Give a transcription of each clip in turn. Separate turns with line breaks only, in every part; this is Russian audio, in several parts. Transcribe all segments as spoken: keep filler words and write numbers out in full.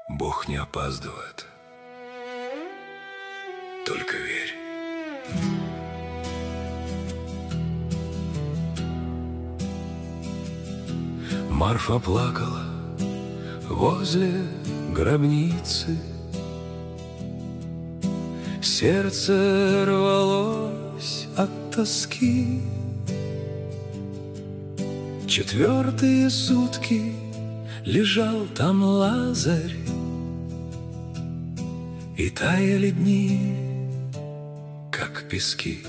Бог не опаздывает. Только верь. Марфа плакала возле гробницы. Сердце рвалось от тоски. Четвертые сутки лежал там Лазарь, и таяли дни, как пески.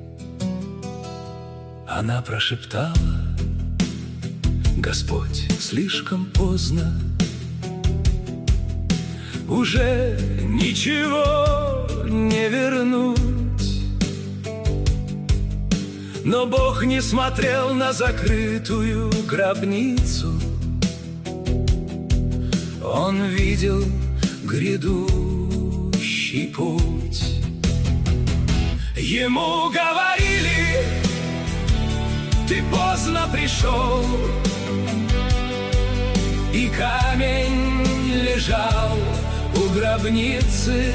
Она прошептала: Господь, слишком поздно, уже ничего не вернуть. Но Бог не смотрел на закрытую гробницу. Он видел грядущий путь. Ему говорили: ты поздно пришел. И камень лежал у гробницы.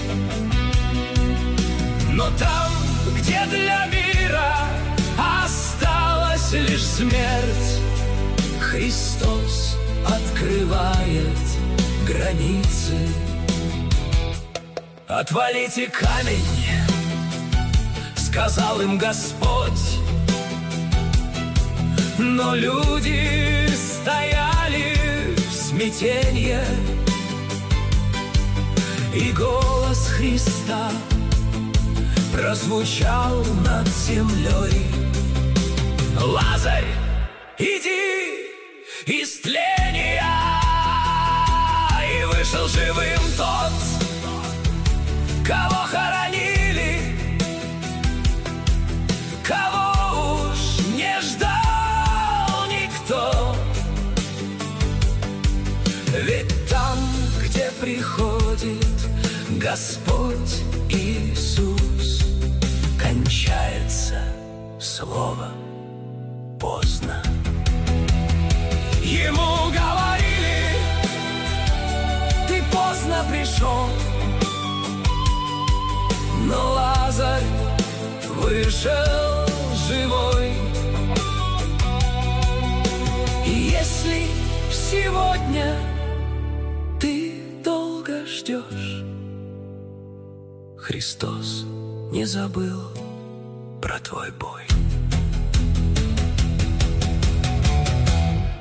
Но там, где для мира осталась лишь смерть, Христос открывает границы. Отвалите камень, сказал им Господь. Но люди стояли в смятенье, и голос Христа прозвучал над землей: Лазарь, иди из тления. И вышел живым тот, кого хоронили, кого уж не ждал никто. Ведь там, где приходит Господь Иисус, кончается слово поздно. Ему говорили: ты поздно пришел. Но Лазарь вышел живой. И если сегодня ты долго ждешь, Христос не забыл про твой бой.